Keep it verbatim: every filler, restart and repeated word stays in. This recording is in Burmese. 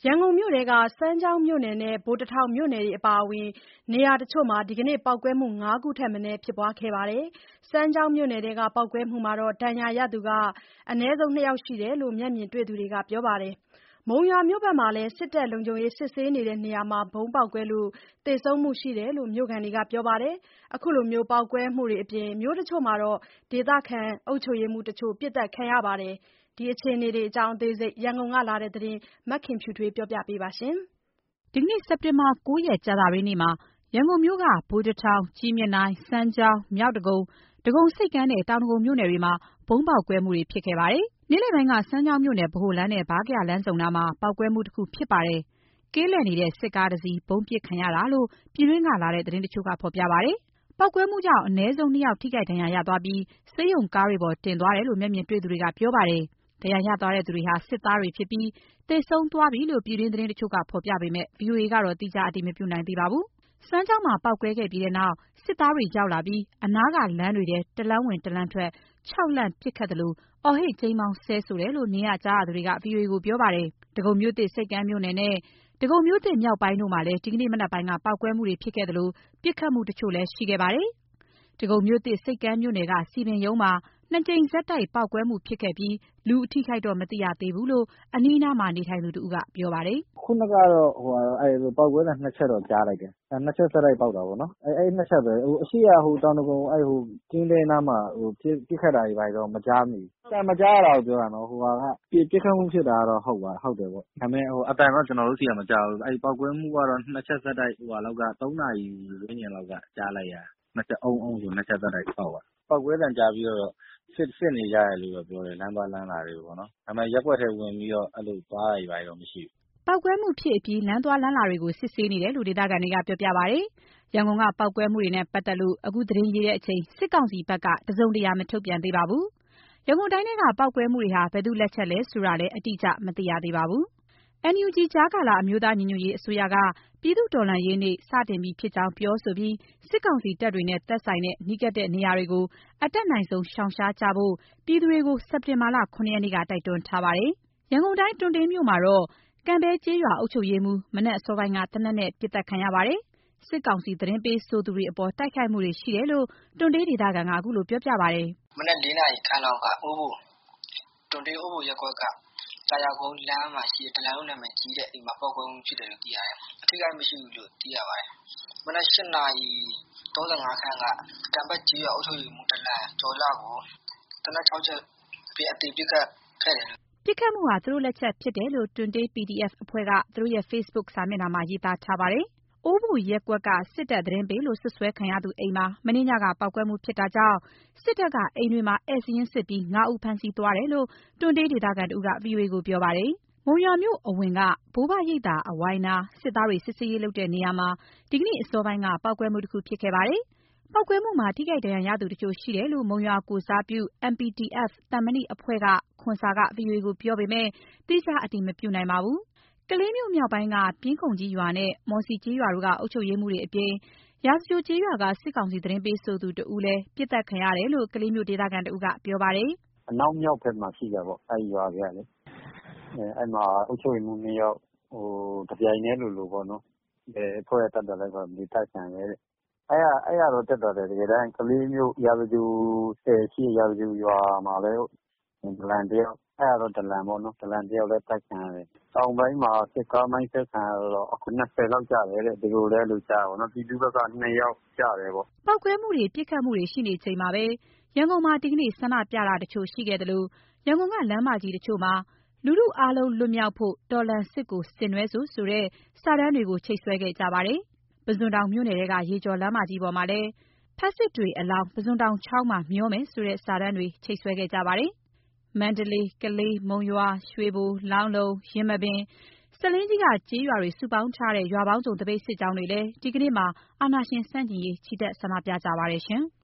ရန်ကုန်မြို့ထဲကစမ်းချောင်းမြို့နယ်နဲ့ဗိုလ်တထောင်မြို့နယ်တွေအပါအဝင်နေရာတချို့မှာဒီကနေ့ပေါက်ကွဲမှုငါးခုထက်မနည်းဖြစ်ပွားခဲ့ပါတယ်။စမ်းချောင်းမြို့နယ်ထဲကပေါက်ကွဲမှုမှာဒဏ်ရာရသူအနည်းဆုံးနှစ်ယောက်ရှိတယ်လို့မျက်မြင်တွေ့သူတွေကပြောပါတယ်။မုံရွာမြို့ဘက်မှာလည်းစစ်တပ်လုံခြုံရေးစစ်ဆေးနေတဲ့နေရာမှာဗုံးပေါက်ကွဲလို့သေဆုံးမှုရှိတယ်လို့မြို့ခံတွေကပြောပါတယ်။အခုလိုမျိုးပေါက်ကွဲမှုတွေအပြင်မြို့တချို့မှာဒေသခံအုပ်ချုပ်ရေးမှူးတချို့ပစ်သတ်ခံရပါတယ်။ဒီအခြေအနေတွေအကြောင်းအသေးစိတ်ရန်ကုန်ကလာတဲ့သတင်းမခင်ဖြူထွေးပြောပြပေးပါရှင်။ဒီကနေ့စက်တင်ဘာ၉ရက်ကြာသပတေးနေ့မှာရန်ကုန်မြို့ကဗိုလ်တထောင်၊ကြည့်မြင်တိုင်၊စမ်းချောင်း၊မြောက်ဒဂုံ၊ဒဂုံဆိပ်ကမ်းနဲ့တောင်ဒဂုံမြို့နယ်တွေမှာဗုံးပေါက်ကွဲမှုတွေဖြစ်ခဲ့ပါတယ်။နေ့လယ်ပိုင်းကစမ်းချောင်းမြို့နယ်ဗဟိုလမ်းနဲ့ဗားကရာလမ်းဆုံနားမှာပေါက်ကွဲမှုတစ်ခုဖြစ်ပါတယ်။ကင်းလှည့်နေတဲ့စစ်ကားတစ်စီးဗုံးပစ်ခံရတာလို့ပြည်တွင်းကလာတဲ့သတင်းတချို့ကဖော်ပြပါတယ်။ပေါက်ကွဲမှုကြောင့်အနည်းဆုံးနှစ်ယောက်ထိခိုက်ဒဏ်ရာရသွားပြီးဆေးရုံကားတွေပေါ်တင်သွားတယ်လို့မျက်မြင်တွေ့သူတွေကပြောပါတယ်။ဒဏ်ရာရသွားသူတွေဟာစစ်သားတွေဖြစ်ပြီးသေဆုံးသွားပြီလို့ပြည်တွင်းသတင်းတချို့ကဖော်ပြပေမဲ့ ဗွီအိုအေကတော့သီးခြားအတည်မပြုနိုင်သေးပါဘူး။စမ်းချောင်းမှာပေါက်ကွဲခဲ့ပြီးတဲ့နောက်စစ်သားတွေရောက်လာပြီးအနားကလမ်းတွေထဲတလမ်းဝင်တလမ်းထွက်ခြောက်လှန့်ပစ်ခတ်သလိုအော်ဟစ်ကြိမ်းမောင်းဆဲဆိုတယ်လို့နေရာကြားသူတွေက ဗွီအိုအေကိုပြောပါတယ်။ဒဂုံမြို့သစ်ဆိပ်ကမ်းမြို့နယ်နဲ့ဒဂုံမြို့သစ်မြောက်ပိုင်းတို့မှာလည်းဒီကနေ့မနက်ပိုင်းကပေါက်ကွဲမှုတွေဖြစ်ခဲ့သလိုပစ်ခတ်မှုတချို့လည်းရှိခဲ့ပါတယ်။ဒဂုံမြို့သစ်ဆိပ်ကမ်းမြို့နယ်ကစည်ပင်ရုံးမှာနှစ်ကြိမ်ဆက်တိုက်ပေါက်ကွဲမှုဖြစ်ခဲ့ပြီးလူအထိခိုက်တော့မသိရသေးဘူးလို့အနီးအနားမှာနေထိုင်သူတဦးကပြောပါတယ်။ခုနကတော့ဟိုအဲပေါက်ကွဲတာနှစ်ချက်တော့ကြားလိုက်တယ်။အဲနှစ်ချက်ဆက်တိုက်ပေါက်တာပေါ့နော်။အဲအဲနှစ်ချက်ပဲဟိုအရှိရဟိုတောင်တကုံအဲဟိုကျင်းတဲ့နားမှာဟိုပြစ်ပြစ်ခတ်တာတွေပါတော့မကြားမိဘူး။အဲမကြားရတော့ပြောတာနော်ဟိုကပြစ်ပြစ်ခတ်မှုဖြစ်တာတော့ဟုတ်ပါဟုတ်တယ်ပေါ့။ဒါပေမဲ့ဟိုအတန်တော့ကျွန်တော်တို့စီကမကြားဘူး။အဲပေါက်ကွဲမှုကတော့နှစ်ချက်ဆက်တိုက်ဟိုဟာလောက်ကသုံးနာရီဝန်းကျင်လောက်ကကြားလိုက်ရနှစ်ချက်အုံအုံဆိုနှစ်ချက်ဆက်တိုက်ပေါက်ပါ။ပေါက်ကွဲတံကြားပြီးတော့စစ်စစ်နေကြတယ်လို့တော့ပြောတယ်လမ်းသွားလမ်းလာတွေပေါ့နော်။ဒါပေမဲ့ရက်ွက်ထဲဝင်ပြီးတော့အဲ့လိုသွားရည်ပါတော့မရှိဘူး။ပေါက်ကွဲမှုဖြစ်ပြီးလမ်းသွားလမ်းလာတွေကိုစစ်ဆေးနေတယ်လို့ဒေသခံတွေကပြောပြပါတယ်။ရန်ကုန်ကပေါက်ကွဲမှုတွေနဲ့ပတ်သက်လို့အခုသတင်းရေးတဲ့အချိန်စစ်ကောင်စီဘက်ကတစုံတရာမထုတ်ပြန်သေးပါဘူး။ရန်ကုန်တိုင်းထဲကပေါက်ကွဲမှုတွေဟာဘယ်သူလက်ချက်လဲဆိုတာလည်းအတိအကျမသိရသေးပါဘူး။ အန်ယူဂျီကြားကာလအမျိုးသားညီညွတ်ရေးအစိုးရကပြည်သူ့တော်လှန်ရေးနေ့စတင်ပြီဖြစ်ကြောင်းပြောဆိုပြီးစစ်ကောင်စီတပ်တွေနဲ့သက်ဆိုင်တဲ့နှီးကပ်တဲ့နေရာတွေကိုအတက်နိုင်ဆုံးရှောင်ရှားကြဖို့ပြည်သူတွေကိုစက်တင်ဘာလခုနှစ်ရက်နေ့ကတိုက်တွန်းထားပါတယ်။ရန်ကုန်တိုင်းတွံတေးမြို့မှာတော့ကံဘဲကျေးရွာအုပ်ချုပ်ရေးမှူးမနက်အစောပိုင်းကသေနတ်နဲ့ပစ်သတ်ခံရပါတယ်။စစ်ကောင်စီသတင်းပေးဆိုသူတွေအပေါ်တိုက်ခိုက်မှုတွေရှိတယ်လို့တွံတေးဒေသခံကအခုလိုပြောပြပါတယ်။မနက်၄နာရီခန့်လောက်ကအိုးဘိုတွံတေးအိုးဘိုရက်ကွက်ကတာယာကုန်းလမ်းမှာရှိတဲ့တလန်လုံးနာမည်ကြီးတဲ့အိမ်မှာပေါက်ကွဲမှုဖြစ်တယ်လို့သိရတယ်။အထိကိမရှိဘူးလို့သိရပါတယ်။မနက်၈နာရီ၃၅ခန့်ကကံဘဲကျေးရွာအုပ်ချုပ်ရေးမှူးတလန်ကျော်လာကိုတနက်၆ချက်ပြအတေပစ်ခတ်ခဲ့တယ်ပစ်ခတ်မှုဟာသူတို့လက်ချက်ဖြစ်တယ်လို့တွံတေး ပီဒီအက်ဖ် အဖွဲ့ကသူတို့ရဲ့ Facebook စာမျက်နှာမှာရေးသားထားပါတယ်။အိုးဘိုရက်ကွက်ကစစ်တပ်သတင်းပေးလို့ဆွဆွဲခံရသူအိမ်မှာမနေ့ညကပေါက်ကွဲမှုဖြစ်တာကြောင့်စစ်တပ်ကအိမ်တွေမှာဧည့်စာရင်းစစ်ပြီးငါးဦးဖမ်းဆီးသွားတယ်လို့တွံတေးဒေသခံတဦးက ဗွီအိုအေကိုပြောပါတယ်။မုံရွာမြို့အဝင်ကဘိုးဘရိပ်သာအဝိုင်းနားစစ်သားတွေစစ်ဆေးရေးလုပ်တဲ့နေရာမှာဒီကနေ့အစောပိုင်းကပေါက်ကွဲမှုတစ်ခုဖြစ်ခဲ့ပါတယ်။ပေါက်ကွဲမှုမှာထိခိုက်ဒဏ်ရာရသူတချို့ရှိတယ်လို့မုံရွာကိုစားပြု အမ် ပီ တီ အက်ဖ် သံမဏိအဖွဲ့ကခွန်ဆာက ဗွီအိုအေကိုပြောပေမဲ့သီးခြားအတည်မပြုနိုင်ပါဘူး။ကလေးမြို့မြောက်ပိုင်းကပြင်းခုံကြီးရွာနဲ့မော်စီကျေးရွာတို့ကအုပ်ချုပ်ရေးမှူးတွေအပြင်ရာဇဂြိုဟ်ကျေးရွာကစစ်ကောင်စီသတင်းပေးဆိုသူတဦးလည်းပစ်သတ်ခံရတယ်လို့ကလေးမြို့ဒေသခံတဦးကပြောပါတယ်။အနောက်မြောက်ဘက်မှာရှိတာပေါ့အဲ့ဒီရွာကလေအဲအဲ့မှာအုပ်ချုပ်ရေးမှူးနှစ်ယောက်ဟိုတပြိုင်တည်းလို့လို့ပေါ့နော်အဲအဖွဲ့တက်တယ်လည်းဆိုဒီတိုက်ခံရဲတဲ့အဲ့ရအဲ့ရတော့တက်တယ်တကယ်တမ်းကလေးမျိုးရာဇဂြိုဟ်ဆယ်ရှိရာဇဂြိုဟ်ရွာမှာလည်းဒလန်တယောက်အဲ့ရတော့ဒလန်ပေါ့နော်ဒလန်တယောက်လည်းတိုက်ခံရတယ်တောင်ပိုင်းမှာစစ်ကားမိုင်းဆက်ခံရတော့အခုနှစ်ဆယ်လောက်ကြာတယ်တဲ့ဒီလိုလဲလို့ကြာပါတော့ပြည်သူဘက်ကနှစ်ယောက်ကြာတယ်ပေါ့ပောက်ကွဲမှုတွေပြစ်ခတ်မှုတွေရှိနေချိန်မှာပဲရန်ကုန်မှာဒီကနေ့ဆန္ဒပြတာတချို့ရှိခဲ့တယ်လို့ရန်ကုန်ကလမ်းမကြီးတချို့မှာလူထုအားလုံးလွတ်မြောက်ဖို့တော်လှန်စစ်ကိုဆင်နွှဲဆိုဆိုတဲ့စာတန်းတွေကိုချိတ်ဆွဲခဲ့ကြပါတယ်။ပုဇွန်တောင်မြို့နယ်ထဲကရေကျော်လမ်းမကြီးပေါ်မှာလည်းဖက်စစ်တွေအလောင်းပုဇွန်တောင်ချောင်းမှာမျောမယ်ဆိုတဲ့စာတန်းတွေချိတ်ဆွဲခဲ့ကြပါတယ်။မန္တလေးကလေးမုံရွာရွှေဘိုလောင်းလုံးရင်းမပင်စလင်းကြီးကကြေးရွာတွေစုပေါင်းထားတဲ့ရွာပေါင်းစုံတပိတ်စစ်ကြောင်းတွေလည်းဒီကနေ့မှာအာဏာရှင်စန့်ကျင်ရေးချီတက်ဆန္ဒပြကြပါတယ်ရှင်။